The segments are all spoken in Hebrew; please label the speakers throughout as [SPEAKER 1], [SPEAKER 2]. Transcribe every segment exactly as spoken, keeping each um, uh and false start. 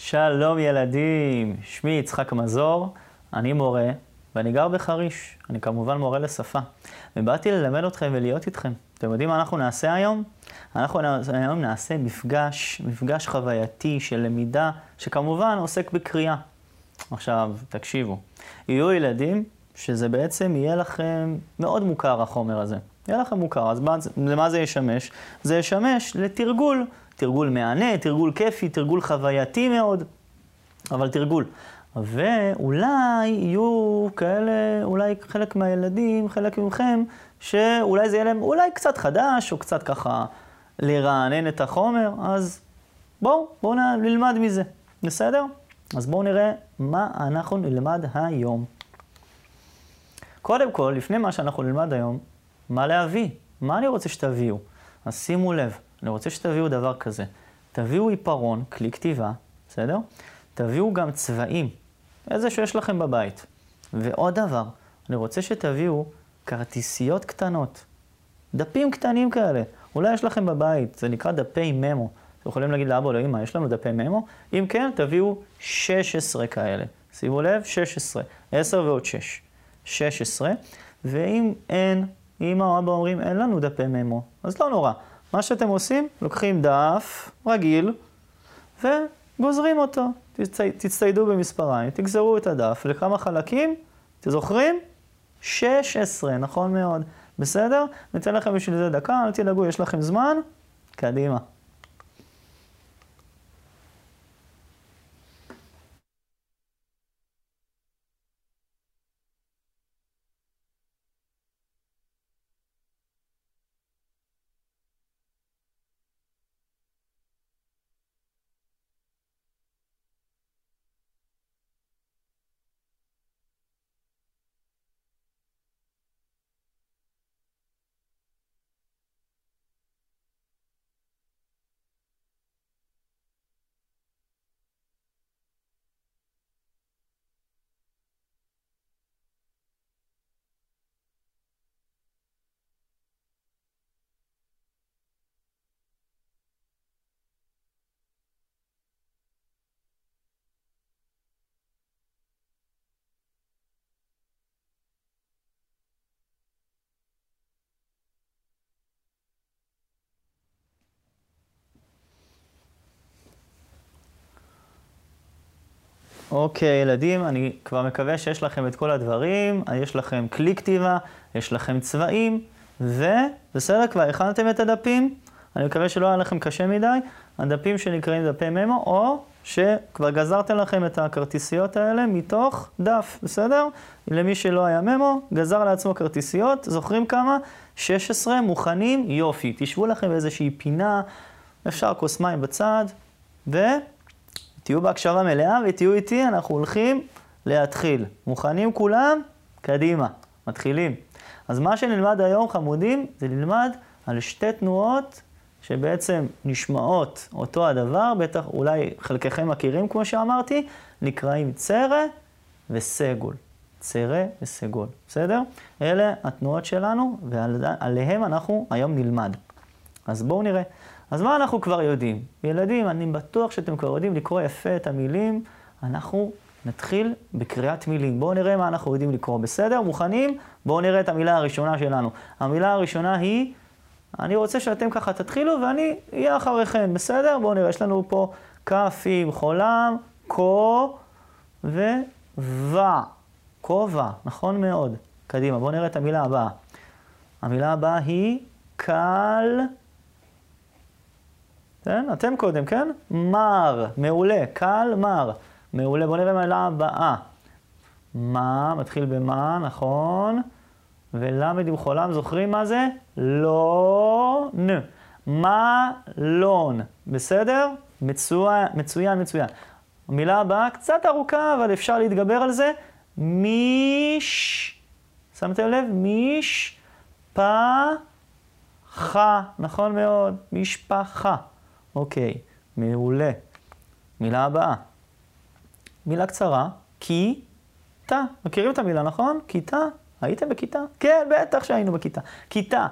[SPEAKER 1] שלום ילדים, שמי יצחק מזור, אני מורה ואני גר בחריש. אני כמובן מורה לשפה. ובאתי ללמד אתכם ולהיות איתכם. אתם יודעים מה אנחנו נעשה היום? אנחנו היום נעשה מפגש, מפגש חווייתי של למידה, שכמובן עוסק בקריאה. עכשיו, תקשיבו. יהיו ילדים שזה בעצם יהיה לכם מאוד מוכר החומר הזה. יהיה לכם מוכר, אז למה זה ישמש? זה ישמש לתרגול. תרגול מענה, תרגול כיפי, תרגול חווייתי מאוד, אבל תרגול. ואולי יהיו כאלה, אולי חלק מהילדים, חלק מכם, שאולי זה יהיה להם אולי קצת חדש, או קצת ככה לרענן את החומר, אז בואו, בואו נלמד מזה, בסדר? אז בואו נראה מה אנחנו נלמד היום. קודם כל, לפני מה שאנחנו נלמד היום, מה להביא? מה אני רוצה שתביאו? אז שימו לב. אני רוצה שתביאו דבר כזה. תביאו עיפרון, כלי כתיבה, בסדר? תביאו גם צבעים, איזה שיש לכם בבית. ועוד דבר, אני רוצה שתביאו כרטיסיות קטנות, דפים קטנים כאלה. אולי יש לכם בבית, זה נקרא דפי ממו. אתם יכולים להגיד לאבא או לאמא, יש לנו דפי ממו? אם כן, תביאו שש עשרה כאלה. שימו לב, שש עשרה. עשר ועוד שש. שש עשרה. ואם אין, אמא או אבא אומרים, אין לנו דפי ממו, אז לא נורא. מה שאתם עושים, לוקחים דף רגיל וגוזרים אותו. תצטיידו במספריים, תגזרו את הדף לכמה חלקים, אתם זוכרים? שש עשרה, נכון מאוד. בסדר? ניתן לכם בשביל זה דקה, אל תדאגו, יש לכם זמן? קדימה. אוקיי, ילדים, אני כבר מקווה שיש לכם את כל הדברים, יש לכם כלי כתיבה, יש לכם צבעים, ובסדר, כבר הכנתם את הדפים, אני מקווה שלא היה לכם קשה מדי, הדפים שנקראים דפי ממו, או שכבר גזרתם לכם את הכרטיסיות האלה מתוך דף, בסדר? למי שלא היה ממו, גזר לעצמו כרטיסיות, זוכרים כמה? שש עשרה, מוכנים, יופי, תשבו לכם באיזושהי פינה, אפשר כוס מים בצד, ו... תהיו בהקשבה מלאה ותהיו איתי, אנחנו הולכים להתחיל. מוכנים כולם? קדימה, מתחילים. אז מה שנלמד היום, חמודים, זה ללמד על שתי תנועות שבעצם נשמעות אותו הדבר, בטח אולי חלקכם מכירים כמו שאמרתי, נקראים צרה וסגול. צרה וסגול, בסדר? אלה התנועות שלנו ועליהם אנחנו היום נלמד. אז בואו נראה. אז מה אנחנו כבר יודעים? ילדים, אני בטוח שאתם כבר יודעים לקרוא יפה את המילים. אנחנו נתחיל בקריאת מילים. בואו נראה מה אנחנו יודעים לקרוא. בסדר? מוכנים? בואו נראה את המילה הראשונה שלנו. המילה הראשונה היא, אני רוצה שאתם ככה תתחילו ואני אהיה אחריכם. בסדר? בואו נראה, יש לנו פה כף עם חולם, קו ווה. כובע, נכון מאוד. קדימה, בואו נראה את המילה הבאה. המילה הבאה היא קל... כן? אתם קודם, כן? מר, מעולה, קל, מר. מעולה, בואו נראה מהמילה הבאה. מה, מתחיל במה, נכון? ולמד עם חולם, זוכרים מה זה? לא, נ. מה, לון. בסדר? מצוין, מצוין, מצוין. המילה הבאה קצת ארוכה, אבל אפשר להתגבר על זה. מיש, שמתם לב? מיש, פה, חה. נכון מאוד, משפחה. אוקיי, מעולה. מילה הבאה. מילה קצרה, כיתה. מכירים את המילה, נכון? כיתה. הייתם בכיתה? כן, בטח שהיינו בכיתה. כיתה.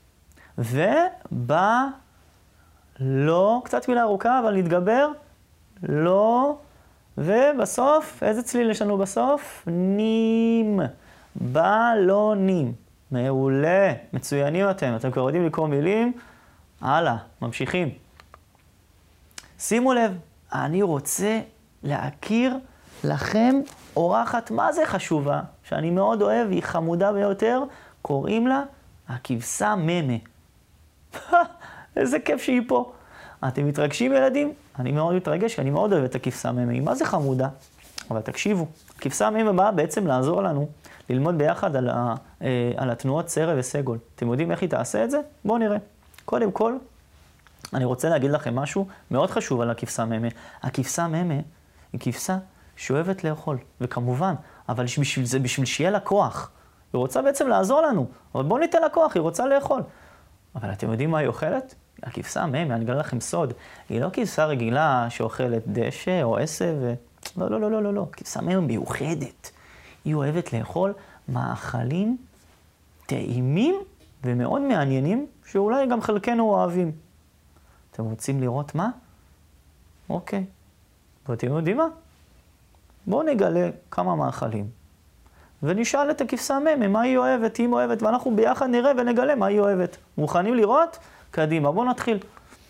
[SPEAKER 1] ובא, לא, קצת מילה ארוכה, אבל נתגבר, לא, ובסוף, איזה צליל יש לנו בסוף? נים, בלונים. מעולה, מצוינים אתם, אתם כבר יודעים לקרוא מילים, הלאה, ממשיכים. שימו לב, אני רוצה להכיר לכם אורחת מה זה חשובה, שאני מאוד אוהב, היא חמודה ביותר, קוראים לה הכבשה ממה. איזה כיף שהיא פה. אתם מתרגשים ילדים? אני מאוד מתרגש, אני מאוד אוהב את הכבשה ממה, היא מה זה חמודה? אבל תקשיבו, הכבשה ממה באה בעצם לעזור לנו ללמוד ביחד על, ה, אה, על התנועות צרה וסגול. אתם יודעים איך היא תעשה את זה? בואו נראה. קודם כל, אני רוצה להגיד לכם משהו מאוד חשוב על הכבשה ממה. הכבשה ממה היא כבשה שאוהבת לאכול, וכמובן, אבל בשביל זה, בשביל שיהיה לה כוח. היא רוצה בעצם לעזור לנו, אבל בואו ניתן לה כוח, היא רוצה לאכול. אבל אתם יודעים מה היא אוכלת? הכבשה ממה, אני אגלה לכם סוד, היא לא כבשה רגילה שאוכלת דשא או עשב, ו... לא, לא, לא, לא, לא, לא. כבשה ממה מיוחדת. היא אוהבת לאכול מאכלים טעימים ומאוד מעניינים, שאולי גם חלקנו אוהבים. אתם רוצים לראות מה? אוקיי. ואתם יודעים מה? בואו נגלה כמה מאכלים. ונשאל את הכבשה ממה, מה היא אוהבת, היא אוהבת, ואנחנו ביחד נראה ונגלה מה היא אוהבת. מוכנים לראות? קדימה, בואו נתחיל.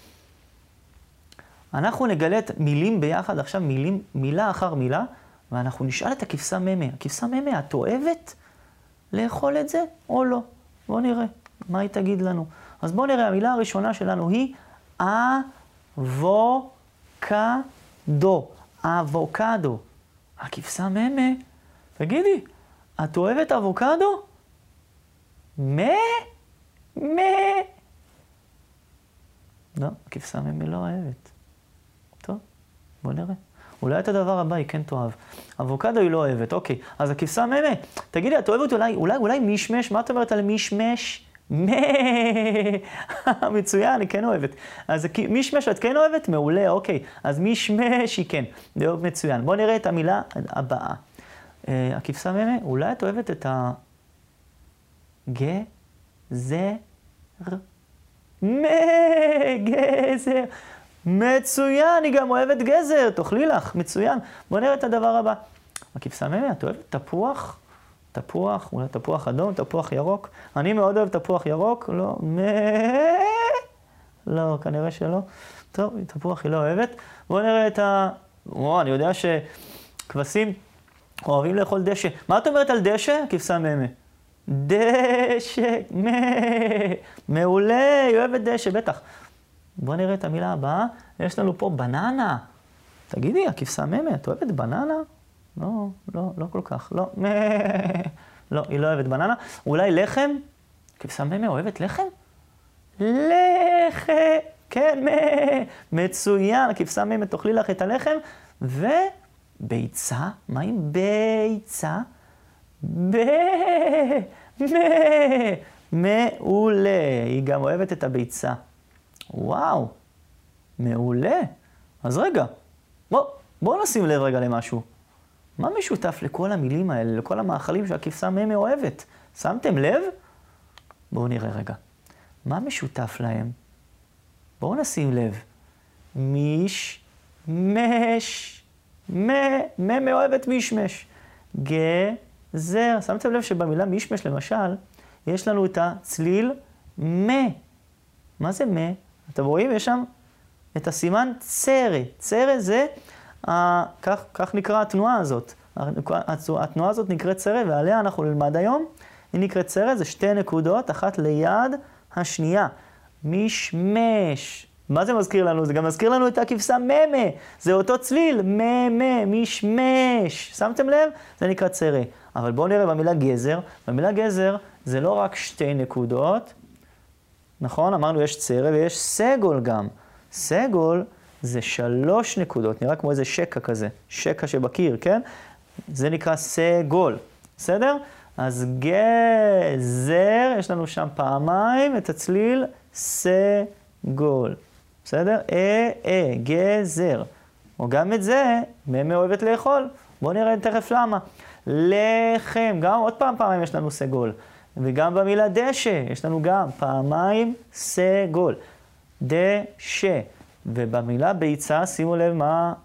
[SPEAKER 1] אנחנו נגלה את מילים ביחד, עכשיו מילים, מילה אחר מילה, ואנחנו נשאל את הכבשה ממה. הכבשה ממה, את אוהבת לאכול את זה או לא? בואו נראה מה היא תגיד לנו. אז בואו נראה, המילה הראשונה שלנו היא אבוקדו. אבוקדו. הכבשה ממה, תגידי, את אוהבת אבוקדו? מה? מה? לא, הכבשה ממה לא אוהבת. טוב, בואו נראה. אולי את הדבר הבא היא כן תאהב. אבוקדו היא לא אוהבת, אוקיי. אז הכבשה ממה, תגידי, את אוהבת אולי, אולי, אולי מישמש? מה את אומרת על מישמש? מה? מצוין, אני כן אוהבת. אז מישמש את כן אוהבת? מעולה, אוקיי. אז מישמש היא כן. זה מצוין. בואו נראה את המילה הבאה. הכבשה ממה, אולי את אוהבת את ה... גזר? מה? גזר. מצוין, היא גם אוהבת גזר, תאכלי לך, מצוין. בואו נראה את הדבר הבא. הכבשה ממה, את אוהבת תפוח? תפוח, אולי תפוח אדום, תפוח ירוק. אני מאוד אוהב תפוח ירוק, לא, מה? לא, כנראה שלא. טוב, תפוח היא לא אוהבת. בואו נראה את ה... וואו, אני יודע שכבשים אוהבים לאכול דשא. מה את אומרת על דשא? כבשה ממה. דשא, מה? מעולה, היא אוהבת דשא, בטח. בואו נראה את המילה הבאה. יש לנו פה בננה. תגידי, הכבשה ממה, את אוהבת בננה? לא, לא, לא כל כך, לא. לא, היא לא אוהבת בננה. אולי לחם? כבשה ממה אוהבת לחם? לחם, כן, מצוין. הכבשה ממה תאכלי לך את הלחם. וביצה, מה עם ביצה? ב... מעולה. היא גם אוהבת את הביצה. וואו, מעולה. אז רגע, בוא, בוא נשים לב רגע למשהו. מה משותף לכל המילים האלה, לכל המאכלים שהכבשה ממה אוהבת? שמתם לב? בואו נראה רגע. מה משותף להם? בואו נשים לב. מיש, מש, מ, ממה אוהבת מישמש. גזר. שמתם לב שבמילה מישמש למשל, יש לנו את הצליל מה. מה זה מה? אתם רואים? יש שם את הסימן צרה. צרה זה, אה, כך, כך נקרא התנועה הזאת. התנועה הזאת נקראת צרה, ועליה אנחנו נלמד היום. היא נקראת צרה, זה שתי נקודות, אחת ליד השנייה. מישמש. מה זה מזכיר לנו? זה גם מזכיר לנו את הכבשה ממה. זה אותו צליל, ממה, מישמש. שמתם לב? זה נקרא צרה. אבל בואו נראה במילה גזר. במילה גזר זה לא רק שתי נקודות, נכון? אמרנו יש צרה ויש סגול גם. סגול זה שלוש נקודות, נראה כמו איזה שקע כזה, שקע שבקיר, כן? זה נקרא סגול, בסדר? אז גזר, יש לנו שם פעמיים את הצליל סגול, בסדר? אה, אה, גזר. או גם את זה, ממה אוהבת לאכול. בואו נראה תכף למה. לחם, גם עוד פעם פעמיים יש לנו סגול. וגם במילה דשא, יש לנו גם פעמיים סגול. דשא. ובמילה ביצה, שימו לב מה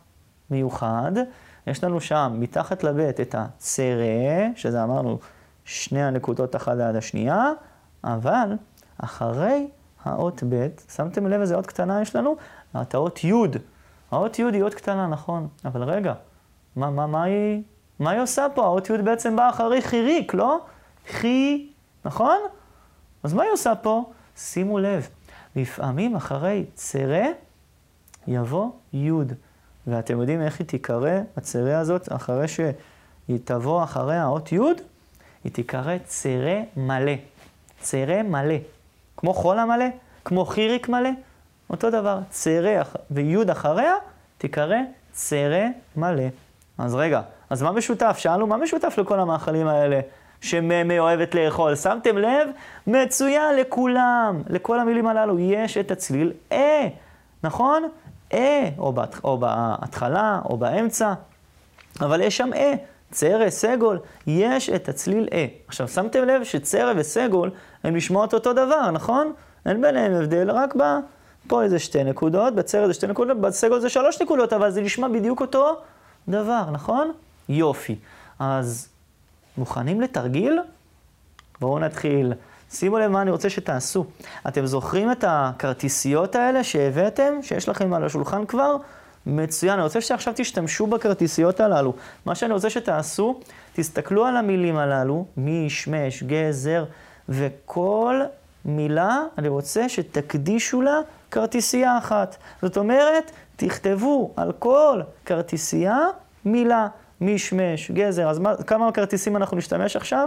[SPEAKER 1] מיוחד. יש לנו שם מתחת לבית את הצרה, שזה אמרנו שני הנקודות אחת ליד השנייה, אבל אחרי האות ב', שמתם לב איזה אות קטנה יש לנו? את האות י'. האות י' היא אות קטנה, נכון, אבל רגע, מה, מה, מה היא, מה היא עושה פה? האות י' בעצם באה אחרי חיריק, לא? חי, נכון? אז מה היא עושה פה? שימו לב, לפעמים אחרי צרה יבוא י', ואתם יודעים איך היא תיקרא, הצרה הזאת, אחרי שהיא תבוא אחרי האות י', היא תיקרא צרה מלא. צרה מלא. כמו חול המלא, כמו חיריק מלא, אותו דבר. צרה וי' אחריה תיקרא צרה מלא. אז רגע, אז מה משותף? שאלנו מה משותף לכל המאכלים האלה שממי אוהבת לאכול? שמתם לב? מצוין לכולם. לכל המילים הללו יש את הצליל אה, נכון? אה, או, בת, או בהתחלה, או באמצע, אבל יש שם אה. צרה, סגול, יש את הצליל אה. עכשיו, שמתם לב שצרה וסגול הם נשמעות אותו דבר, נכון? אין ביניהם הבדל, רק בה, פה איזה שתי נקודות, בצרה זה שתי נקודות, בסגול זה שלוש נקודות, אבל זה נשמע בדיוק אותו דבר, נכון? יופי. אז מוכנים לתרגיל? בואו נתחיל. שימו לב מה אני רוצה שתעשו. אתם זוכרים את הכרטיסיות האלה שהבאתם, שיש לכם על השולחן כבר? מצוין, אני רוצה שעכשיו תשתמשו בכרטיסיות הללו. מה שאני רוצה שתעשו, תסתכלו על המילים הללו, מי, שמש, גזר, וכל מילה אני רוצה שתקדישו לה כרטיסייה אחת. זאת אומרת, תכתבו על כל כרטיסייה מילה, מי, שמש, גזר. אז מה, כמה כרטיסים אנחנו נשתמש עכשיו?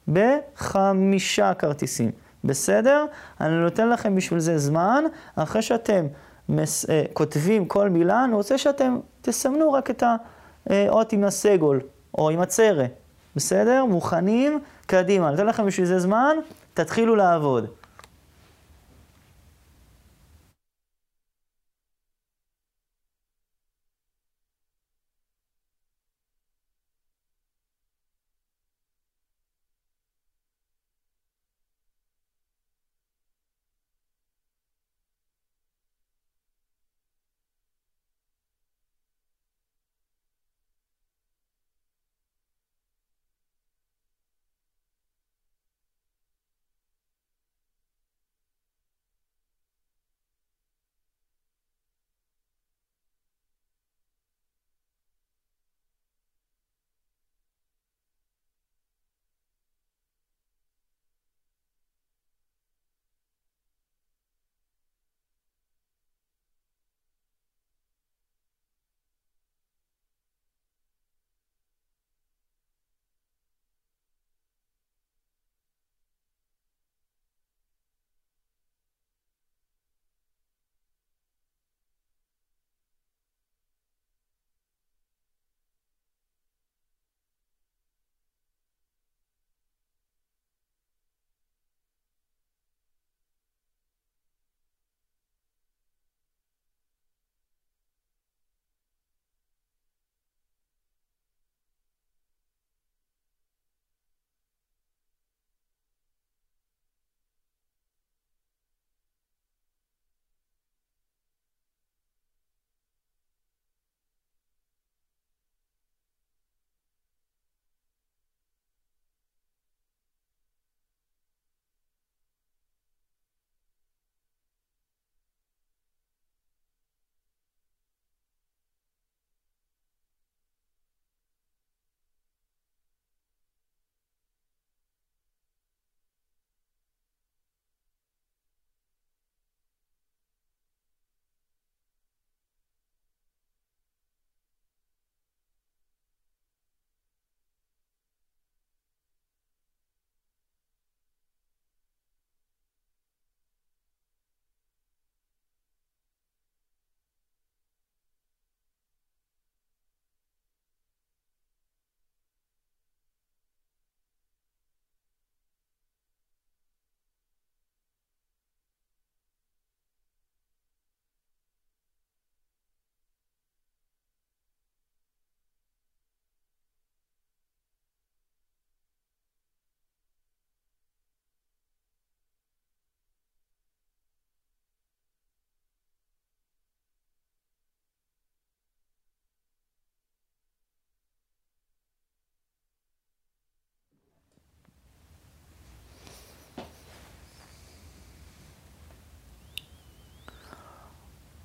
[SPEAKER 1] בחמישה כרטיסים. בסדר? אני נותן לכם בשביל זה זמן, אחרי שאתם מס, אה, כותבים כל מילה, אני רוצה שאתם תסמנו רק את האות עם הסגול, או עם הצרה. בסדר? מוכנים? קדימה. אני נותן לכם בשביל זה זמן, תתחילו לעבוד.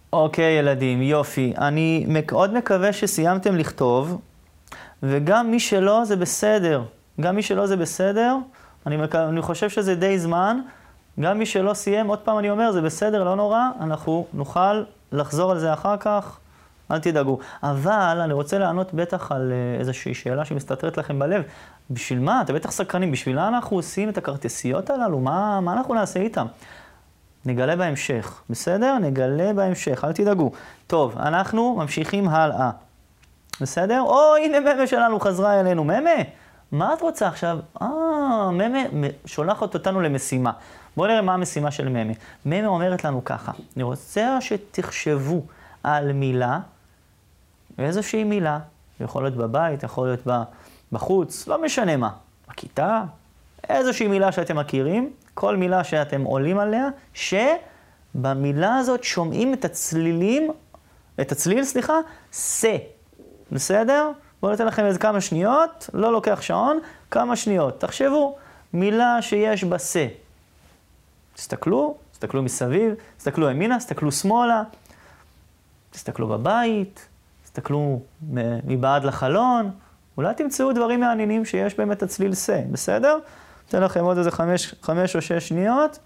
[SPEAKER 1] אוקיי, ילדים, יופי. אני מאוד מקווה שסיימתם לכתוב, וגם מי שלא זה בסדר. גם מי שלא זה בסדר, אני, מק... אני חושב שזה די זמן. גם מי שלא סיים, עוד פעם אני אומר, זה בסדר, לא נורא, אנחנו נוכל לחזור על זה אחר כך, אל תדאגו. אבל אני רוצה לענות בטח על איזושהי שאלה שמסתתרת לכם בלב. בשביל מה? אתם בטח סקרנים. בשביל מה אנחנו עושים את הכרטיסיות הללו? מה, מה אנחנו נעשה איתם? נגלה בהמשך, בסדר? נגלה בהמשך, אל תדאגו. טוב, אנחנו ממשיכים הלאה. בסדר? או, הנה ממה שלנו חזרה אלינו. ממה, מה את רוצה עכשיו? אה, ממה שולחת אותנו למשימה. בואו נראה מה המשימה של ממה. ממה אומרת לנו ככה. אני רוצה שתחשבו על מילה, איזושהי מילה. יכול להיות בבית, יכול להיות בחוץ, לא משנה מה. בכיתה, איזושהי מילה שאתם מכירים. כל מילה שאתם עולים עליה, שבמילה הזאת שומעים את הצלילים, את הצליל, סליחה, סה. בסדר? בואו ניתן לכם איזה כמה שניות, לא לוקח שעון, כמה שניות. תחשבו, מילה שיש בה סה. תסתכלו, תסתכלו מסביב, תסתכלו ימינה, תסתכלו שמאלה, תסתכלו בבית, תסתכלו מבעד לחלון, אולי תמצאו דברים מעניינים שיש בהם את הצליל סה, בסדר? אתן לכם עוד איזה חמש, חמש או שש שניות.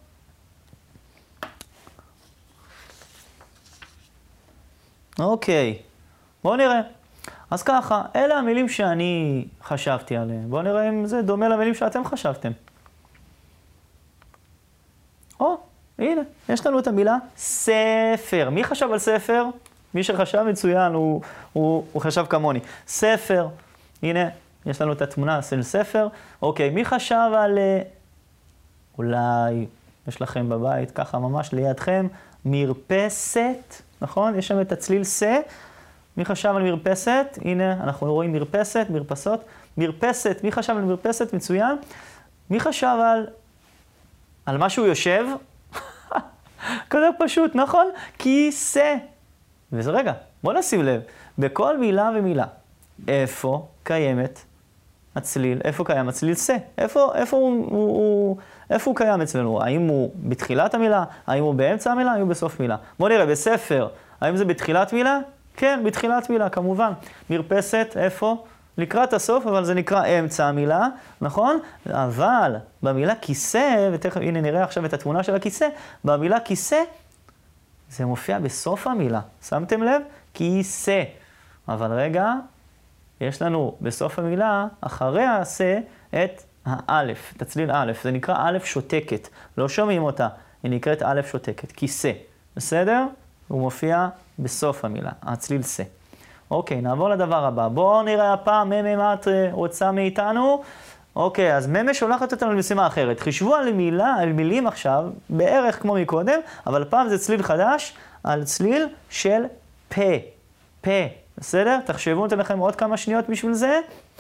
[SPEAKER 1] אוקיי, בואו נראה. אז ככה, אלה המילים שאני חשבתי עליהן. בואו נראה אם זה דומה למילים שאתם חשבתם. או, הנה, יש לנו את המילה ספר. מי חשב על ספר? מי שחשב מצוין, הוא, הוא, הוא חשב כמוני. ספר, הנה. יש לנו את התמונה של ספר. אוקיי, מי חשב על... אולי יש לכם בבית, ככה ממש לידכם, מרפסת, נכון? יש שם את הצליל סה. מי חשב על מרפסת? הנה, אנחנו רואים מרפסת, מרפסות. מרפסת, מי חשב על מרפסת? מצוין. מי חשב על... על מה שהוא יושב? כזה פשוט, נכון? כיסא. וזה רגע, בוא נשים לב. בכל מילה ומילה, איפה קיימת הצליל, איפה קיים הצליל סה? איפה, איפה הוא, הוא, הוא, איפה הוא קיים אצלנו? האם הוא בתחילת המילה? האם הוא באמצע המילה? האם הוא בסוף מילה? בוא נראה, בספר, האם זה בתחילת מילה? כן, בתחילת מילה, כמובן. מרפסת, איפה? לקראת הסוף, אבל זה נקרא אמצע המילה, נכון? אבל במילה כיסא, ותכף, הנה נראה עכשיו את התמונה של הכיסא, במילה כיסא, זה מופיע בסוף המילה. שמתם לב? כיסא. אבל רגע, יש לנו בסוף המילה, אחרי הסה, את האלף, את הצליל א', זה נקרא א' שותקת, לא שומעים אותה, היא נקראת א' שותקת, כיסא, בסדר? הוא מופיע בסוף המילה, הצליל סה. אוקיי, נעבור לדבר הבא. בואו נראה הפעם ממה מה את רוצה מאיתנו. אוקיי, אז ממה שולחת אותנו למשימה אחרת. חישבו על מילה, על מילים עכשיו, בערך כמו מקודם, אבל הפעם זה צליל חדש, על צליל של פה, פה. בסדר? תחשבו, נתן לכם עוד כמה שניות בשביל זה.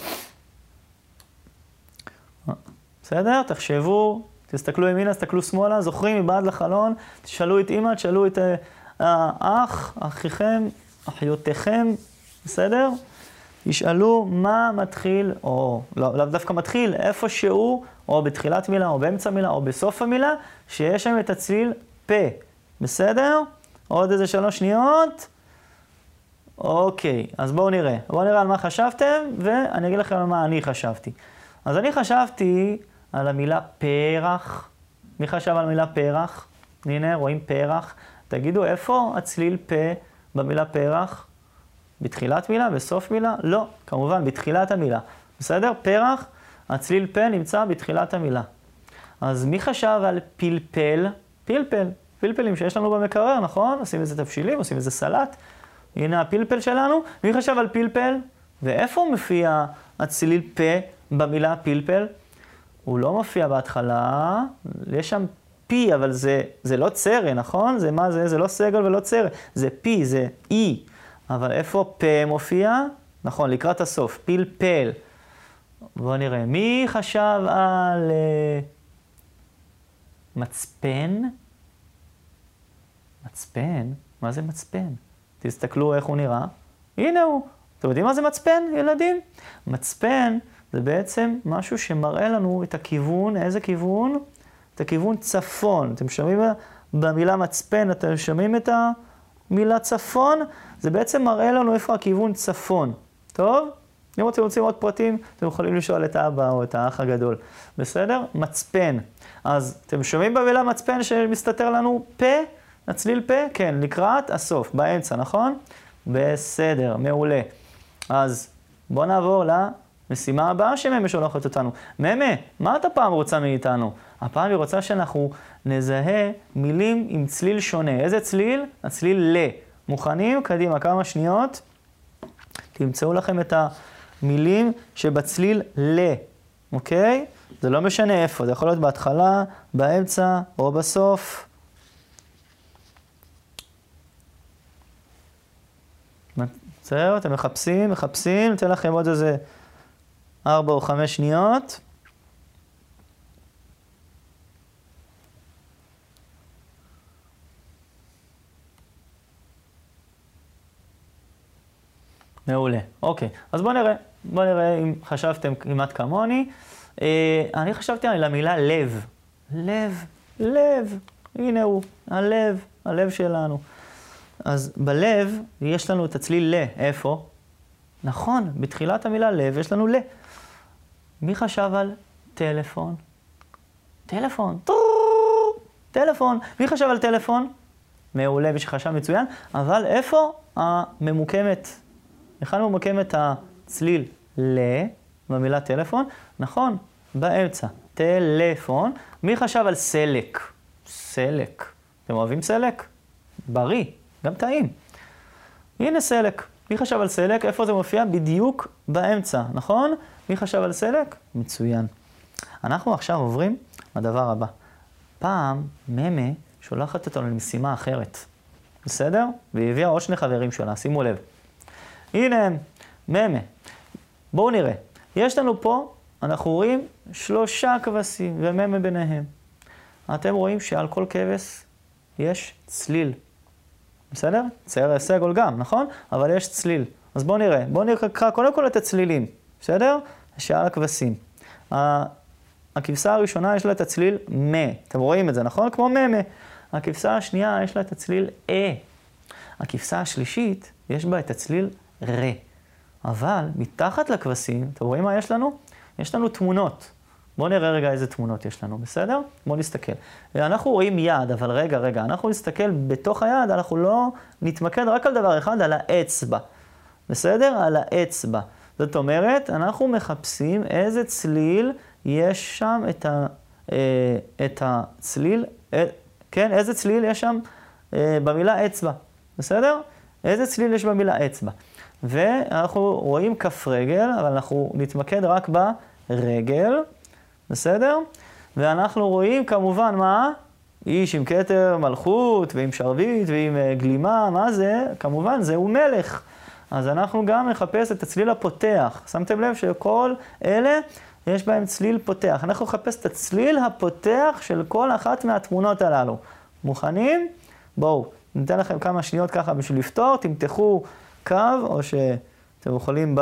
[SPEAKER 1] בסדר? תחשבו, תסתכלו ימינה, תסתכלו שמאלה, זוכרים מבעד לחלון, תשאלו את אמא, תשאלו את האח, אחיכם, אחיותיכם, בסדר? ישאלו מה מתחיל, או לא, לא דווקא מתחיל, איפה שהוא, או בתחילת מילה, או באמצע מילה, או בסוף המילה, שיש שם את הצליל פה. בסדר? עוד איזה שלוש שניות. אוקיי, אז בואו נראה. בואו נראה על מה חשבתם, ואני אגיד לכם על מה אני חשבתי. אז אני חשבתי על המילה פרח. מי חשב על המילה פרח? הנה, רואים פרח. תגידו, איפה הצליל פה במילה פרח? בתחילת מילה? בסוף מילה? לא, כמובן, בתחילת המילה. בסדר? פרח, הצליל פה נמצא בתחילת המילה. אז מי חשב על פלפל? פלפל. פלפלים שיש לנו במקרר, נכון? עושים איזה תבשילים, עושים איזה סלט. הנה הפלפל שלנו. מי חשב על פלפל? ואיפה מופיע הצליל פה במילה פלפל? הוא לא מופיע בהתחלה, יש שם פי, אבל זה, זה לא צרה, נכון? זה מה זה? זה לא סגל ולא צרה. זה פי, זה אי. אבל איפה פה מופיע? נכון, לקראת הסוף, פלפל. בואו נראה. מי חשב על uh, מצפן? מצפן? מה זה מצפן? תסתכלו איך הוא נראה. הנה הוא. אתם יודעים מה זה מצפן, ילדים? מצפן זה בעצם משהו שמראה לנו את הכיוון, איזה כיוון? את הכיוון צפון. אתם שומעים במילה מצפן, אתם שומעים את מילה צפון, זה בעצם מראה לנו איפה הכיוון צפון. טוב? אם אתם רוצים עוד פרטים, אתם יכולים לשאול את האבא או את האח הגדול. בסדר? מצפן. אז אתם שומעים במילה מצפן שמסתתר לנו פה? הצליל פה? כן, לקראת הסוף, באמצע, נכון? בסדר, מעולה. אז בואו נעבור למשימה הבאה שממא שולחת אותנו. ממא, מה אתה פעם רוצה מאיתנו? הפעם היא רוצה שאנחנו נזהה מילים עם צליל שונה. איזה צליל? הצליל ל. מוכנים? קדימה, כמה שניות. תמצאו לכם את המילים שבצליל ל. אוקיי? זה לא משנה איפה, זה יכול להיות בהתחלה, באמצע או בסוף. זהו, אתם מחפשים, מחפשים, ניתן לכם עוד איזה ארבע או חמש שניות. מעולה, אוקיי. אז בואו נראה, בואו נראה אם חשבתם כמעט כמוני. אה, אני חשבתי על המילה לב. לב, לב, הנה הוא, הלב, הלב שלנו. אז בלב יש לנו את הצליל ל, איפה? נכון, בתחילת המילה לב יש לנו ל. מי חשב על טלפון? טלפון, טלפון. מי חשב על טלפון? מעולה, מי שחשב מצוין. אבל איפה הממוקמת? היכן ממוקמת הצליל ל במילה טלפון? נכון, באמצע. טלפון. מי חשב על סלק? סלק. אתם אוהבים סלק? בריא, גם טעים. הנה סלק. מי חשב על סלק? איפה זה מופיע? בדיוק באמצע, נכון? מי חשב על סלק? מצוין. אנחנו עכשיו עוברים לדבר הבא. פעם ממא שולחת אותנו למשימה אחרת. בסדר? והיא הביאה עוד שני חברים שלה, שימו לב. הנה הם, ממא. בואו נראה. יש לנו פה, אנחנו רואים שלושה כבשים וממא ביניהם. אתם רואים שעל כל כבש יש צליל. בסדר? צייר הישג גם, נכון? אבל יש צליל. אז בואו נראה. בואו נקרא קודם כל את הצלילים. בסדר? שעל הכבשים. הכבשה הראשונה יש לה את הצליל מ. אתם רואים את זה, נכון? כמו ממא. הכבשה השנייה יש לה את הצליל א. הכבשה השלישית יש בה את הצליל ר. אבל מתחת לכבשים, אתם רואים מה יש לנו? יש לנו תמונות. בואו נראה רגע איזה תמונות יש לנו, בסדר? בואו נסתכל. אנחנו רואים יד, אבל רגע, רגע, אנחנו נסתכל בתוך היד, אנחנו לא נתמקד רק על דבר אחד, על האצבע. בסדר? על האצבע. זאת אומרת, אנחנו מחפשים איזה צליל יש שם את, ה, אה, את הצליל, אה, כן, איזה צליל יש שם אה, במילה אצבע. בסדר? איזה צליל יש במילה אצבע. ואנחנו רואים כף רגל, אבל אנחנו נתמקד רק ברגל. בסדר? ואנחנו רואים כמובן מה? איש עם כתר מלכות ועם שרביט ועם גלימה, מה זה? כמובן זהו מלך. אז אנחנו גם נחפש את הצליל הפותח. שמתם לב שכל אלה יש בהם צליל פותח. אנחנו נחפש את הצליל הפותח של כל אחת מהתמונות הללו. מוכנים? בואו, ניתן לכם כמה שניות ככה בשביל לפתור. תמתחו קו, או שאתם יכולים ב,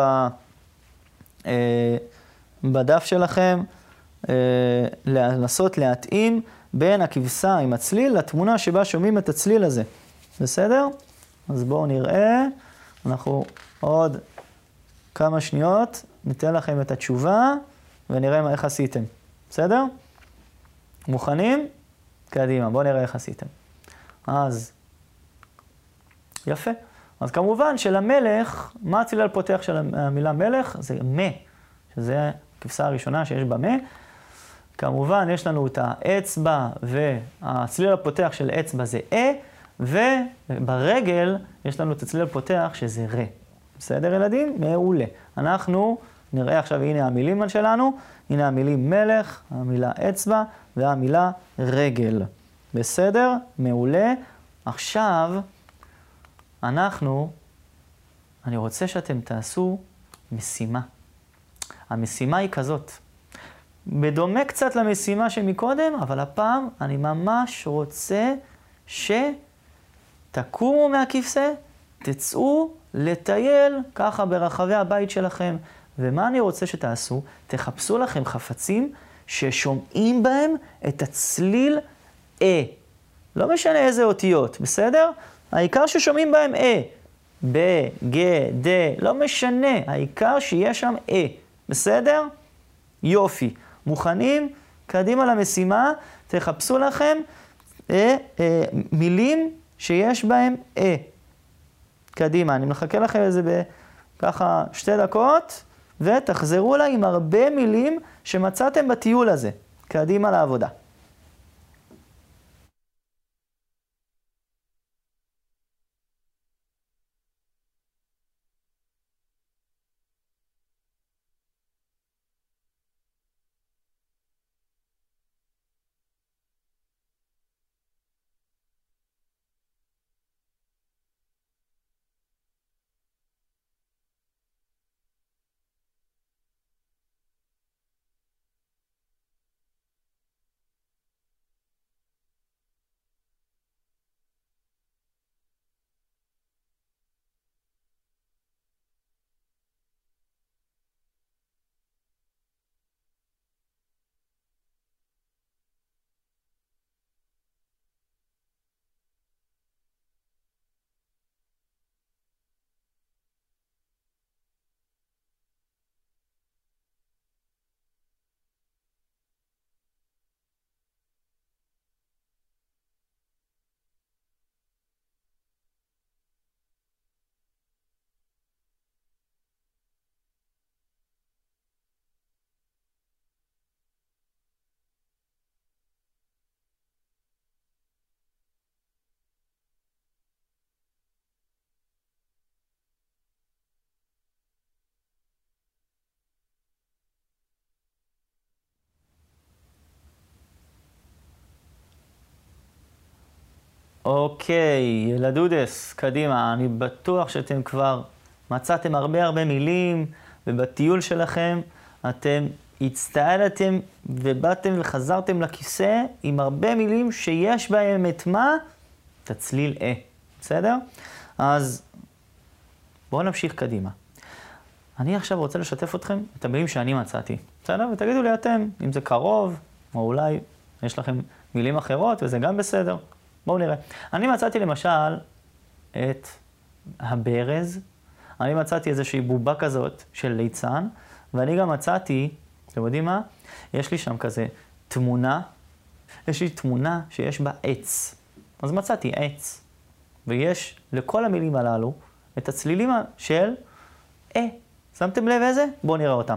[SPEAKER 1] אה, בדף שלכם אה, לנסות להתאים בין הכבשה עם הצליל לתמונה שבה שומעים את הצליל הזה. בסדר? אז בואו נראה. אנחנו עוד כמה שניות ניתן לכם את התשובה ונראה איך עשיתם. בסדר? מוכנים? קדימה, בואו נראה איך עשיתם. אז, יפה. אז כמובן שלמלך, מה הצליל הפותח של המילה מלך? זה מה, שזה הכבשה הראשונה שיש בה מה. כמובן יש לנו את האצבע והצליל הפותח של אצבע זה אה, וברגל יש לנו את הצליל הפותח שזה ר. בסדר ילדים? מעולה. אנחנו נראה עכשיו, הנה המילים שלנו, הנה המילים מלך, המילה אצבע והמילה רגל. בסדר? מעולה. עכשיו אנחנו, אני רוצה שאתם תעשו משימה. המשימה היא כזאת. בדומה קצת למשימה שמקודם, אבל הפעם אני ממש רוצה שתקומו מהכבשה, תצאו לטייל ככה ברחבי הבית שלכם. ומה אני רוצה שתעשו? תחפשו לכם חפצים ששומעים בהם את הצליל אה. לא משנה איזה אותיות, בסדר? העיקר ששומעים בהם אה. ב, ג, ד, לא משנה, העיקר שיש שם אה. בסדר? יופי. מוכנים? קדימה למשימה, תחפשו לכם אה, אה, מילים שיש בהם אה. קדימה, אני מחכה לכם איזה בככה שתי דקות, ותחזרו לה עם הרבה מילים שמצאתם בטיול הזה. קדימה לעבודה. אוקיי, ילדודס, קדימה. אני בטוח שאתם כבר מצאתם הרבה הרבה מילים, ובטיול שלכם אתם הצטעדתם ובאתם וחזרתם לכיסא עם הרבה מילים שיש בהם את מה? את הצליל אה. בסדר? אז בואו נמשיך קדימה. אני עכשיו רוצה לשתף אתכם את המילים שאני מצאתי. בסדר? ותגידו לי אתם, אם זה קרוב, או אולי יש לכם מילים אחרות, וזה גם בסדר. בואו נראה. אני מצאתי למשל את הברז, אני מצאתי איזושהי בובה כזאת של ליצן, ואני גם מצאתי, אתם יודעים מה? יש לי שם כזה תמונה, יש לי תמונה שיש בה עץ. אז מצאתי עץ, ויש לכל המילים הללו את הצלילים של אה. שמתם לב איזה? בואו נראה אותם.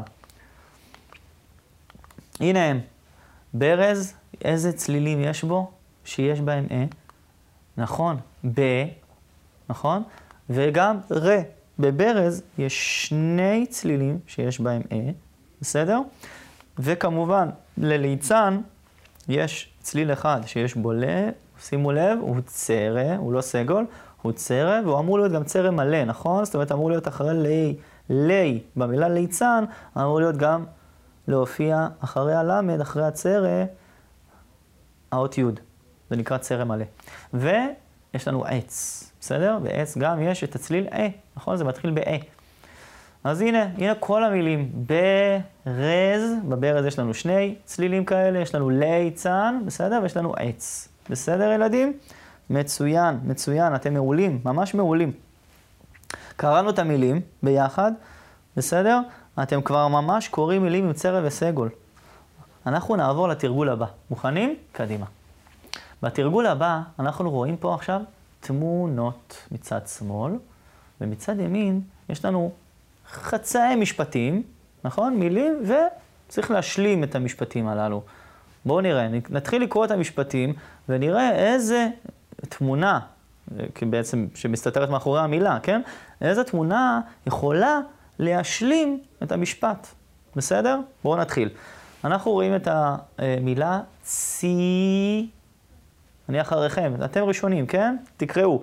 [SPEAKER 1] הנה הם. ברז, איזה צלילים יש בו? שיש בהם אה. נכון, ב, נכון? וגם ר. בברז יש שני צלילים שיש בהם אה, בסדר? וכמובן, לליצן יש צליל אחד שיש בו ל, שימו לב, הוא צרה, הוא לא סגול, הוא צרה, והוא אמור להיות גם צרה מלא, נכון? זאת אומרת, אמור להיות אחרי לי, לי, במילה ליצן, אמור להיות גם להופיע אחרי הלמד, אחרי הצרה, האות י'. זה נקרא צרה מלא. ויש לנו עץ, בסדר? בעץ גם יש את הצליל אה, נכון? זה מתחיל ב-אה. אז הנה, הנה כל המילים. ברז, בברז יש לנו שני צלילים כאלה, יש לנו ליצן, בסדר? ויש לנו עץ. בסדר, ילדים? מצוין, מצוין, אתם מעולים, ממש מעולים. קראנו את המילים ביחד, בסדר? אתם כבר ממש קוראים מילים עם צרה וסגול. אנחנו נעבור לתרגול הבא. מוכנים? קדימה. בתרגול הבא אנחנו רואים פה עכשיו תמונות מצד שמאל, ומצד ימין יש לנו חצאי משפטים, נכון? מילים, וצריך להשלים את המשפטים הללו. בואו נראה, נתחיל לקרוא את המשפטים, ונראה איזה תמונה, בעצם שמסתתרת מאחורי המילה, כן? איזה תמונה יכולה להשלים את המשפט. בסדר? בואו נתחיל. אנחנו רואים את המילה צי... אני אחריכם, אתם ראשונים, כן? תקראו.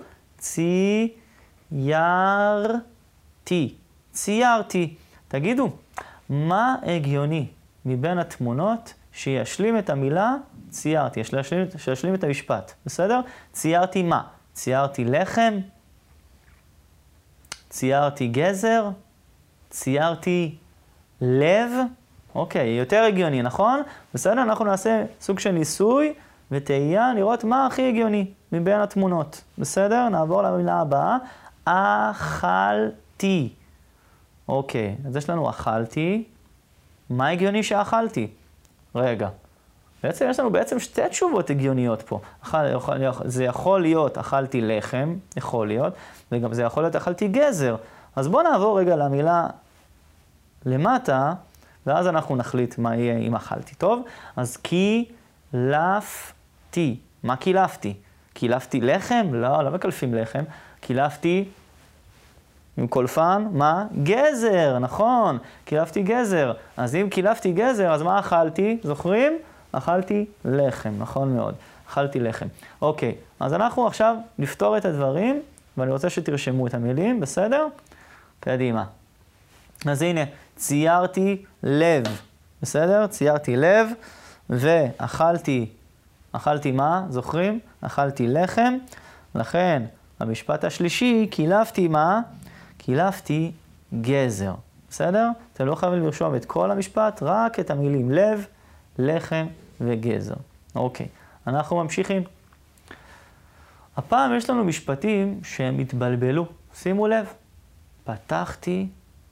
[SPEAKER 1] ציירתי. ציירתי. תגידו, מה הגיוני מבין התמונות שישלים את המילה ציירתי? יש להשלים, שישלים את המשפט, בסדר? ציירתי מה? ציירתי לחם? ציירתי גזר? ציירתי לב? אוקיי, יותר הגיוני, נכון? בסדר, אנחנו נעשה סוג של ניסוי, ותהייה לראות מה הכי הגיוני מבין התמונות. בסדר? נעבור למילה הבאה. אכלתי. אוקיי, אז יש לנו אכלתי. מה הגיוני שאכלתי? רגע. בעצם יש לנו בעצם שתי תשובות הגיוניות פה. זה יכול להיות אכלתי לחם, יכול להיות, וגם זה יכול להיות אכלתי גזר. אז בואו נעבור רגע למילה למטה, ואז אנחנו נחליט מה יהיה אם אכלתי. טוב? אז קילפתי. מה קילפתי? קילפתי לחם? לא, לא מקלפים לחם. קילפתי עם קולפן, מה? גזר, נכון. קילפתי גזר. אז אם קילפתי גזר, אז מה אכלתי? זוכרים? אכלתי לחם, נכון מאוד. אכלתי לחם. אוקיי, אז אנחנו עכשיו נפתור את הדברים, ואני רוצה שתרשמו את המילים, בסדר? קדימה. אז הנה, ציירתי לב, בסדר? ציירתי לב, ואכלתי, אכלתי מה? זוכרים? אכלתי לחם, לכן המשפט השלישי, קילפתי מה? קילפתי גזר, בסדר? אתם לא חייבים לרשום את כל המשפט, רק את המילים לב, לחם וגזר. אוקיי, אנחנו ממשיכים. הפעם יש לנו משפטים שהם התבלבלו. שימו לב, פתחתי,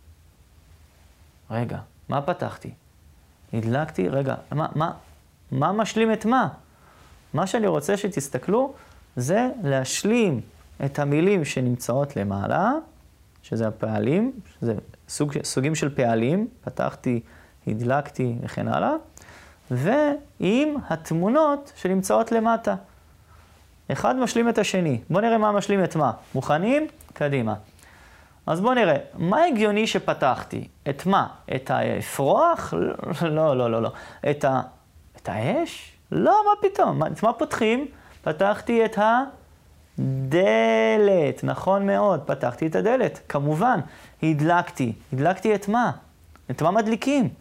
[SPEAKER 1] רגע, מה פתחתי? הדלקתי, רגע, מה, מה, מה משלים את מה? מה שאני רוצה שתסתכלו זה להשלים את המילים שנמצאות למעלה, שזה הפעלים, שזה סוג, סוגים של פעלים, פתחתי, הדלקתי וכן הלאה, ועם התמונות שנמצאות למטה. אחד משלים את השני. בואו נראה מה משלים את מה. מוכנים? קדימה. אז בואו נראה, מה הגיוני שפתחתי? את מה? את האפרוח? לא, לא, לא, לא. את, ה... את האש? לא, מה פתאום? את מה פותחים? פתחתי את הדלת. נכון מאוד, פתחתי את הדלת. כמובן, הדלקתי. הדלקתי את מה? את מה מדליקים?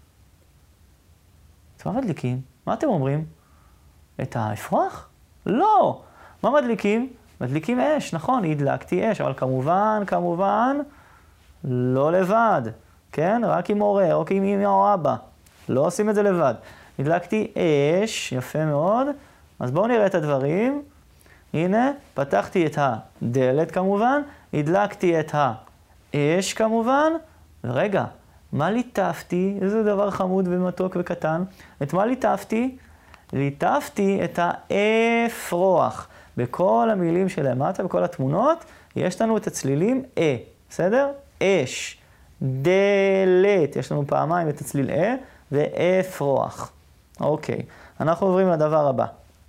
[SPEAKER 1] את מה מדליקים? מה אתם אומרים? את האפרוח? לא. מה מדליקים? מדליקים אש, נכון, הדלקתי אש, אבל כמובן, כמובן, לא לבד, כן? רק עם הורה, או עם אמא או אבא. לא עושים את זה לבד. הדלקתי אש, יפה מאוד. אז בואו נראה את הדברים. הנה, פתחתי את הדלת כמובן, הדלקתי את האש כמובן, ורגע, מה ליטפתי? איזה דבר חמוד ומתוק וקטן. את מה ליטפתי? ליטפתי את האפרוח. בכל המילים שלמטה, בכל התמונות, יש לנו את הצלילים אה, בסדר? אש, דלת, יש לנו פעמיים את הצליל אה, ואפרוח. אוקיי, אנחנו עוברים לדבר הבא.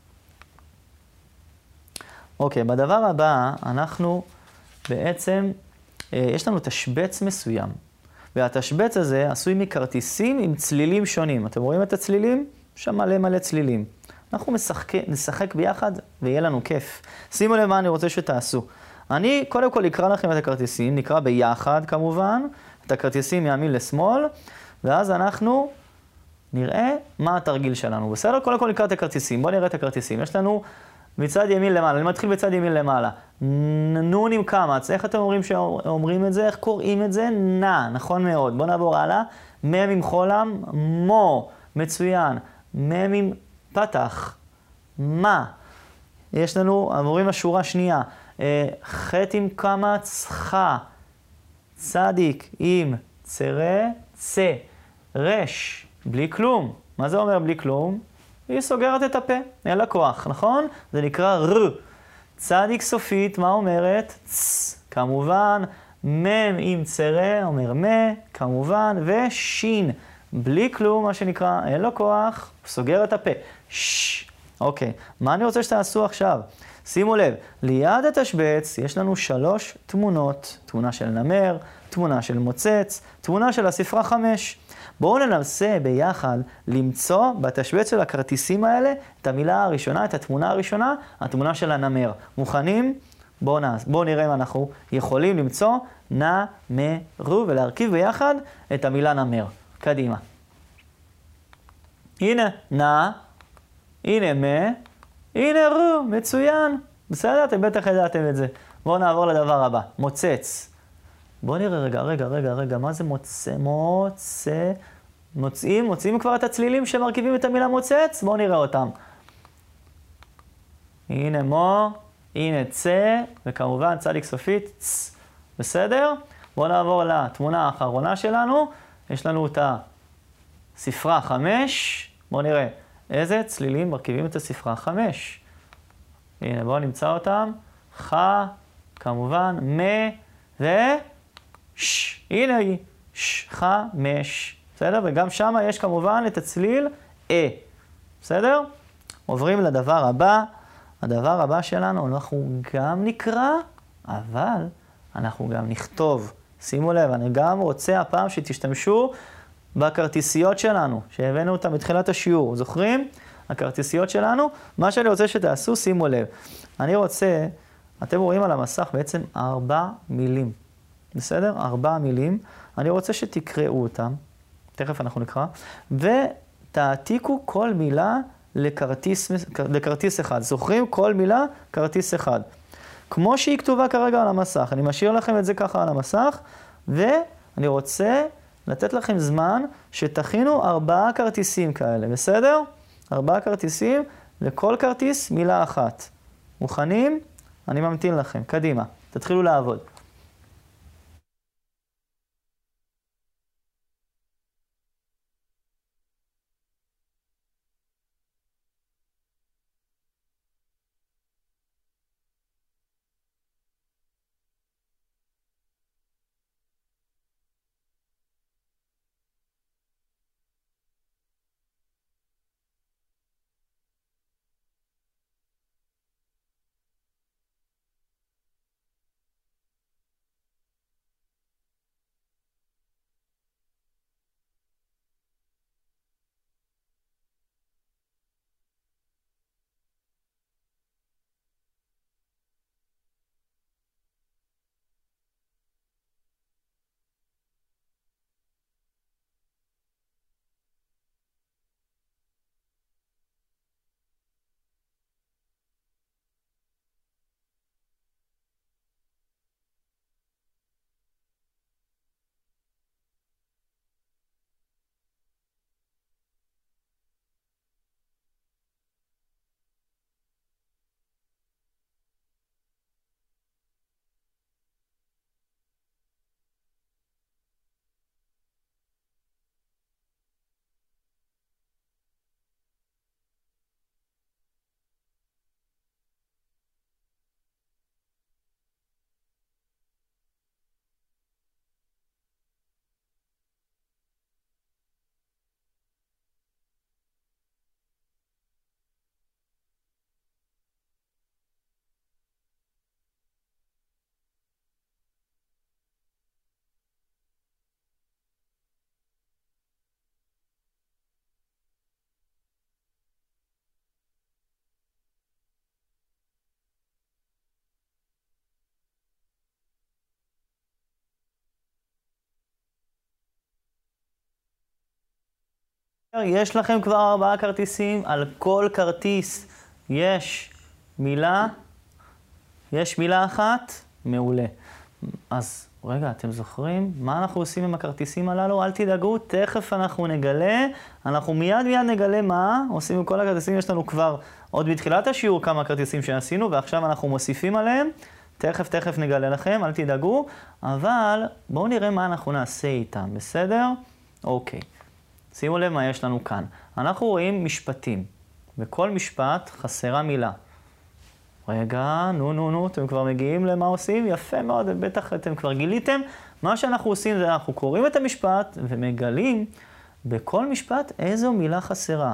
[SPEAKER 1] אוקיי, בדבר הבא אנחנו בעצם, יש לנו תשבץ מסוים. והתשבץ הזה עשוי מכרטיסים עם צלילים שונים. אתם רואים את הצלילים? שם מלא מלא צלילים. אנחנו משחק, נשחק ביחד ויהיה לנו כיף. שימו לב מה אני רוצה שתעשו. אני קודם כל אקרא לכם את הכרטיסים, נקרא ביחד כמובן, את הכרטיסים מימין לשמאל, ואז אנחנו נראה מה התרגיל שלנו. בסדר? קודם כל נקרא את הכרטיסים. בואו נראה את הכרטיסים. יש לנו מצד ימין למעלה. אני מתחיל בצד ימין למעלה. נון עם קמץ. איך אתם אומרים שאומרים את זה? איך קוראים את זה? נע. נכון מאוד. בואו נעבור הלאה. מם עם חולם. מו. מצוין. מם עם פתח. מה. יש לנו, עבורים לשורה שנייה. חט עם קמץ. ח. צדיק עם צרה. צה. רש. בלי כלום. מה זה אומר בלי כלום? היא סוגרת את הפה, אין לה כוח, נכון? זה נקרא ר. צדיק סופית, מה אומרת? צ, כמובן. מם עם צרה, אומר מה, כמובן. ושין, בלי כלום, מה שנקרא, אין לו כוח, סוגר את הפה. ש. אוקיי, מה אני רוצה שתעשו עכשיו? שימו לב, ליד התשבץ יש לנו שלוש תמונות. תמונה של נמר, תמונה של מוצץ, תמונה של הספרה חמש. בואו ננסה ביחד למצוא בתשבץ של הכרטיסים האלה את המילה הראשונה, את התמונה הראשונה, התמונה של הנמר. מוכנים? בואו נעש, בואו נראה אם אנחנו יכולים למצוא נמרו ולהרכיב ביחד את המילה נמר. קדימה. הנה נ, הנה מה, הנה רו, מצוין. בסדר? אתם בטח ידעתם את זה. בואו נעבור לדבר הבא, מוצץ. בואו נראה רגע, רגע, רגע, רגע, מה זה מוצא, מוצא, מוצאים, מוצאים כבר את הצלילים שמרכיבים את המילה מוצץ? בואו נראה אותם. הנה מו, הנה צא, וכמובן צדיק סופית, צ. בסדר? בואו נעבור לתמונה האחרונה שלנו. יש לנו את הספרה חמש. בואו נראה איזה צלילים מרכיבים את הספרה חמש. הנה, בואו נמצא אותם. ח, כמובן, מ, ו, ש. הנה היא, ש, חמש. בסדר? וגם שם יש כמובן את הצליל אה. בסדר? עוברים לדבר הבא. הדבר הבא שלנו, אנחנו גם נקרא, אבל אנחנו גם נכתוב. שימו לב, אני גם רוצה הפעם שתשתמשו בכרטיסיות שלנו, שהבאנו אותם בתחילת השיעור. זוכרים? הכרטיסיות שלנו. מה שאני רוצה שתעשו, שימו לב. אני רוצה, אתם רואים על המסך בעצם ארבע מילים. בסדר? ארבע מילים. אני רוצה שתקראו אותם. תכף אנחנו נקרא. ותעתיקו כל מילה לכרטיס, לכרטיס אחד. זוכרים? כל מילה, כרטיס אחד. כמו שהיא כתובה כרגע על המסך. אני משאיר לכם את זה ככה על המסך, ואני רוצה לתת לכם זמן שתכינו ארבעה כרטיסים כאלה. בסדר? ארבעה כרטיסים, לכל כרטיס מילה אחת. מוכנים? אני ממתין לכם. קדימה. תתחילו לעבוד. יש לכם כבר ארבעה כרטיסים, על כל כרטיס יש מילה, יש מילה אחת, מעולה. אז רגע, אתם זוכרים מה אנחנו עושים עם הכרטיסים הללו? אל תדאגו, תכף אנחנו נגלה, אנחנו מיד מיד נגלה מה עושים עם כל הכרטיסים. יש לנו כבר עוד בתחילת השיעור כמה כרטיסים שעשינו, ועכשיו אנחנו מוסיפים עליהם. תכף תכף נגלה לכם, אל תדאגו, אבל בואו נראה מה אנחנו נעשה איתם, בסדר? אוקיי. שימו לב מה יש לנו כאן. אנחנו רואים משפטים, וכל משפט חסרה מילה. רגע, נו, נו, נו, אתם כבר מגיעים למה עושים? יפה מאוד, בטח אתם כבר גיליתם. מה שאנחנו עושים זה אנחנו קוראים את המשפט ומגלים בכל משפט איזו מילה חסרה.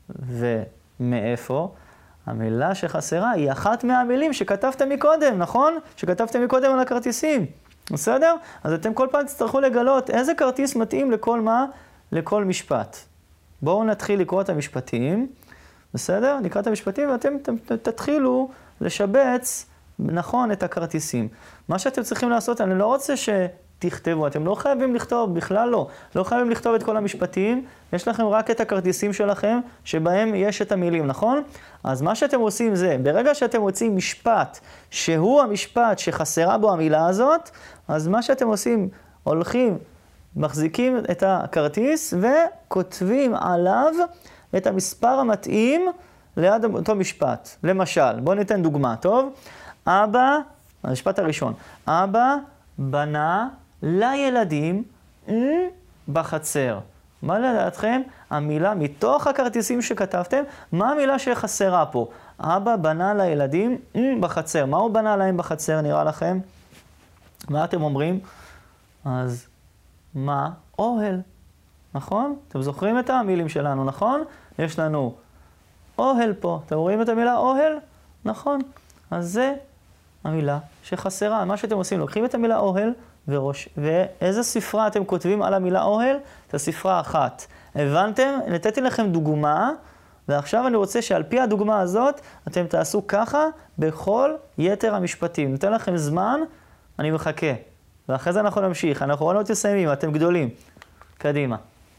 [SPEAKER 1] ומאיפה? המילה שחסרה היא אחת מהמילים שכתבתם מקודם, נכון? שכתבתם מקודם על הכרטיסים. בסדר? אז אתם כל פעם תצטרכו לגלות איזה כרטיס מתאים לכל מה? לכל משפט. בואו נתחיל לקרוא את המשפטים. בסדר? נקרא את המשפטים ואתם תתחילו לשבץ נכון את הכרטיסים. מה שאתם צריכים לעשות, אני לא רוצה שתכתבו, אתם לא חייבים לכתוב, בכלל לא. לא חייבים לכתוב את כל המשפטים, יש לכם רק את הכרטיסים שלכם, שבהם יש את המילים, נכון? אז מה שאתם עושים זה, ברגע שאתם מוצאים משפט, שהוא המשפט שחסרה בו המילה הזאת, אז מה שאתם עושים, הולכים, מחזיקים את הכרטיס וכותבים עליו את המספר המתאים ליד אותו משפט. למשל, בואו ניתן דוגמה, טוב? אבא, המשפט הראשון, אבא בנה לילדים בחצר. מה לדעתכם? המילה, מתוך הכרטיסים שכתבתם, מה המילה שחסרה פה? אבא בנה לילדים בחצר. מה הוא בנה להם בחצר, נראה לכם? מה אתם אומרים? אז מה? אוהל. נכון? אתם זוכרים את המילים שלנו, נכון? יש לנו אוהל פה. אתם רואים את המילה אוהל? נכון. אז זה המילה שחסרה. מה שאתם עושים, לוקחים את המילה אוהל, וראש, ואיזה ספרה אתם כותבים על המילה אוהל? את הספרה אחת. הבנתם? נתתי לכם דוגמה, ועכשיו אני רוצה שעל פי הדוגמה הזאת, אתם תעשו ככה בכל יתר המשפטים. נתן לכם זמן, אני מחכה. ואחרי זה אנחנו נמשיך. אנחנו לא תסיימים, אתם גדולים. קדימה.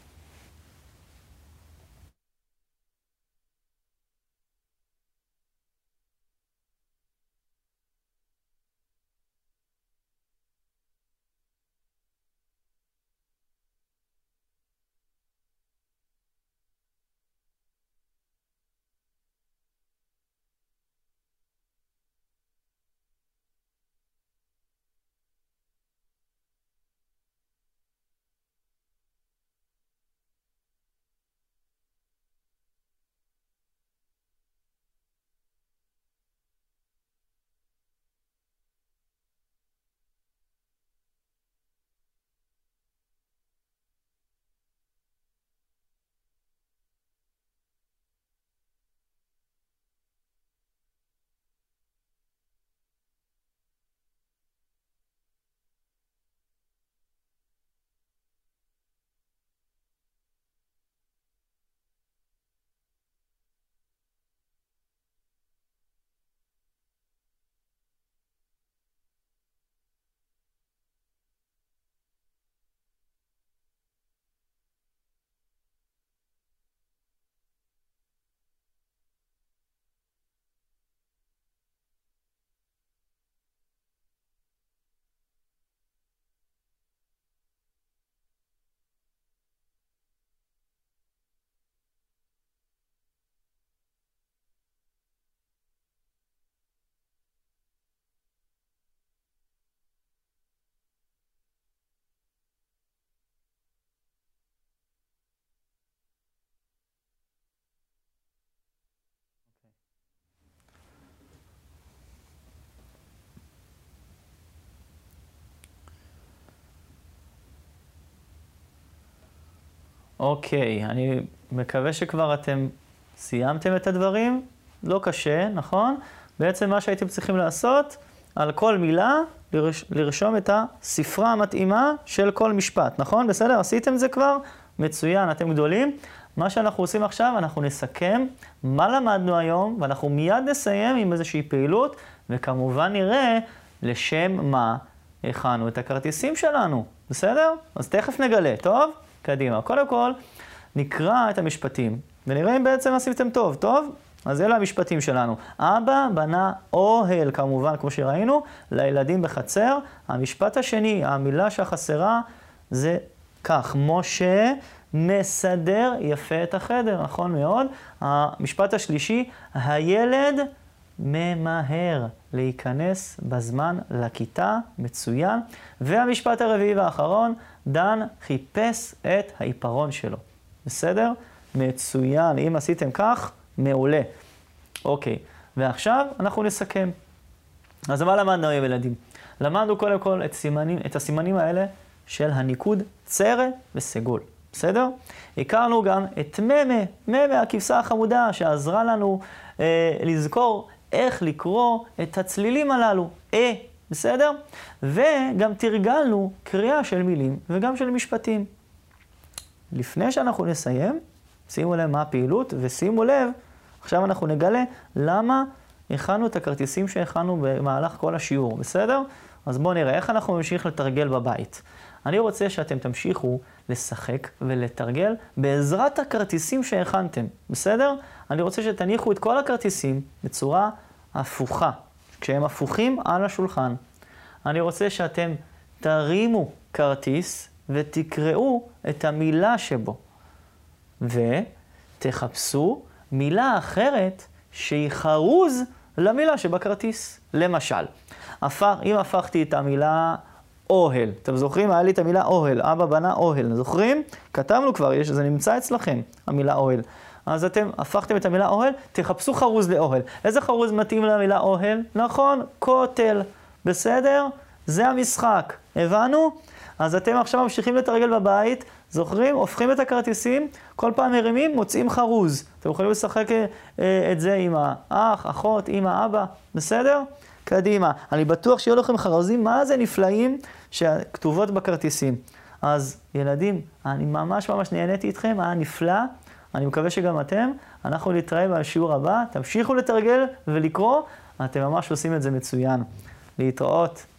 [SPEAKER 1] אוקיי, אני מקווה שכבר אתם סיימתם את הדברים. לא קשה, נכון? בעצם מה שהייתם צריכים לעשות, על כל מילה, לרש... לרשום את הספרה המתאימה של כל משפט, נכון? בסדר? עשיתם זה כבר? מצוין, אתם גדולים. מה שאנחנו עושים עכשיו, אנחנו נסכם מה למדנו היום, ואנחנו מיד נסיים עם איזושהי פעילות, וכמובן נראה לשם מה הכנו את הכרטיסים שלנו. בסדר? אז תכף נגלה, טוב? קדימה. קודם כל, נקרא את המשפטים, ונראה אם בעצם עשיתם טוב, טוב? אז אלה המשפטים שלנו. אבא בנה אוהל, כמובן, כמו שראינו, לילדים בחצר. המשפט השני, המילה שהחסרה, זה כך, משה מסדר יפה את החדר, נכון מאוד. המשפט השלישי, הילד ממהר להיכנס בזמן לכיתה, מצוין. והמשפט הרביעי והאחרון, דן חיפש את העיפרון שלו. בסדר? מצוין. אם עשיתם כך, מעולה. אוקיי, ועכשיו אנחנו נסכם. אז מה למדנו היום ילדים? למדנו קודם כל את, סימנים, את הסימנים האלה של הניקוד צרה וסגול. בסדר? הכרנו גם את ממה, ממה, הכבשה החמודה, שעזרה לנו אה, לזכור איך לקרוא את הצלילים הללו. אה, בסדר? וגם תרגלנו קריאה של מילים וגם של משפטים. לפני שאנחנו נסיים, שימו לב מה הפעילות, ושימו לב, עכשיו אנחנו נגלה למה הכנו את הכרטיסים שהכנו במהלך כל השיעור, בסדר? אז בואו נראה איך אנחנו נמשיך לתרגל בבית. אני רוצה שאתם תמשיכו לשחק ולתרגל בעזרת הכרטיסים שהכנתם, בסדר? אני רוצה שתניחו את כל הכרטיסים בצורה הפוכה, כשהם הפוכים על השולחן. אני רוצה שאתם תרימו כרטיס ותקראו את המילה שבו, ותחפשו מילה אחרת שהיא חרוז למילה שבכרטיס. למשל, הפך, אם הפכתי את המילה אוהל, אתם זוכרים? היה לי את המילה אוהל, אבא בנה אוהל, זוכרים? כתבנו כבר, יש, זה נמצא אצלכם, המילה אוהל. אז אתם הפכתם את המילה אוהל, תחפשו חרוז לאוהל. איזה חרוז מתאים למילה אוהל? נכון, כותל. בסדר? זה המשחק. הבנו? אז אתם עכשיו ממשיכים לתרגל בבית, זוכרים? הופכים את הכרטיסים, כל פעם מרימים, מוצאים חרוז. אתם יכולים לשחק את זה עם האח, אחות, אמא, אבא. בסדר? קדימה. אני בטוח שיהיו לכם חרוזים, מה זה נפלאים שכתובות בכרטיסים. אז ילדים, אני ממש ממש נהניתי איתכם, היה נפלא. אני מקווה שגם אתם. אנחנו נתראה בשיעור הבא. תמשיכו לתרגל ולקרוא. אתם ממש עושים את זה מצוין. להתראות.